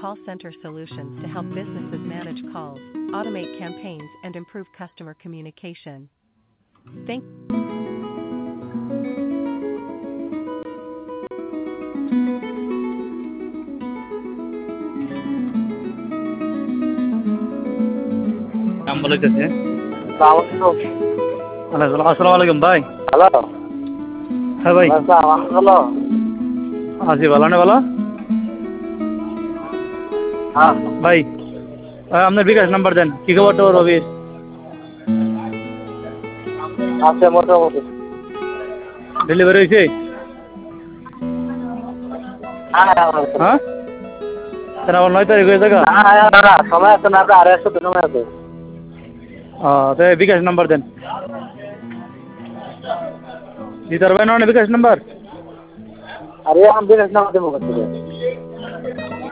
call center solutions to help businesses manage calls, automate campaigns, and improve customer communication. Thank নাম বলেছে। Hello. আসসালামু আলাইকুম ভাই। হ্যাঁ ভাই, হ্যালো। আছি ভালো না ভালো হ্যাঁ, ভাই। আপনার বিকাশ নাম্বার দেন, কি খবর তো রবির? আছে মোটামুটি। ডেলিভারি হয়েছে? হ্যাঁ, তাহলে আমার 9 তারিখ হয়ে থাকা। দাদা সময় আছে না, আপনার আড়াই সপ্তাহ সময় আছে। তো বিকাশ নাম্বার দেন। দিতে পারবেন না বিকাশ নাম্বার? আরে আমি বিকাশ নাম্বার দেবো কোথা থেকে?